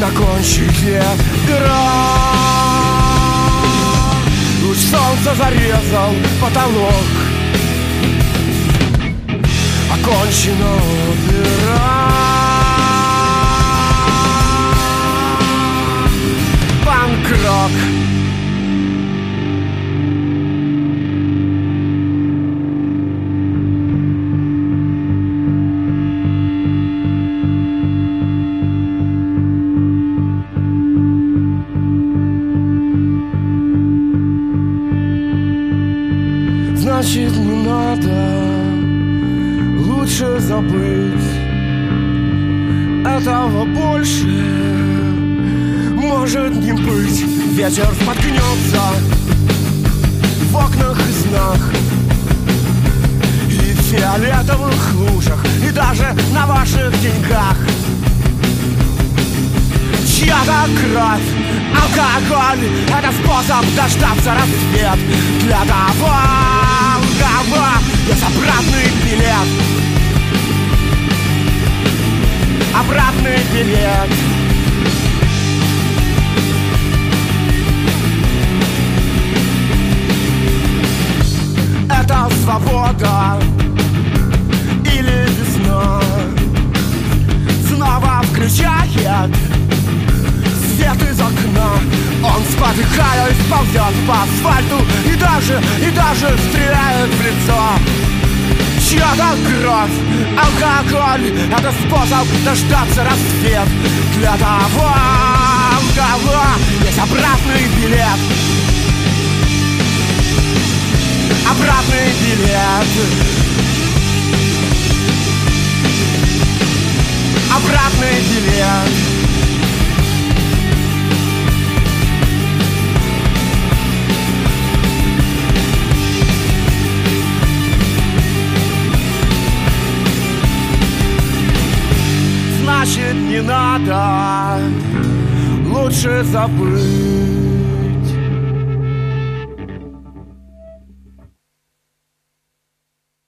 закончили пера. Луч солнца зарезал потолок. Окончена опера. Панк-рок. Значит, не надо, лучше забыть. Этого больше может не быть. Ветер споткнется в окнах и снах, и в фиолетовых лужах, и даже на ваших деньгах. Чья-то кровь, алкоголь — это способ дождаться рассвет. Для того, у кого есть обратный билет. Обратный билет. Это свобода или весна снова включает свет из окна. Он, спотыкаясь, ползет по асфальту и даже стреляет в лицо. Чья-то кровь, алкоголь — это способ дождаться рассвет. Для того, у кого есть обратный билет. Обратный билет. Обратный билет. Значит, не надо, лучше забыть.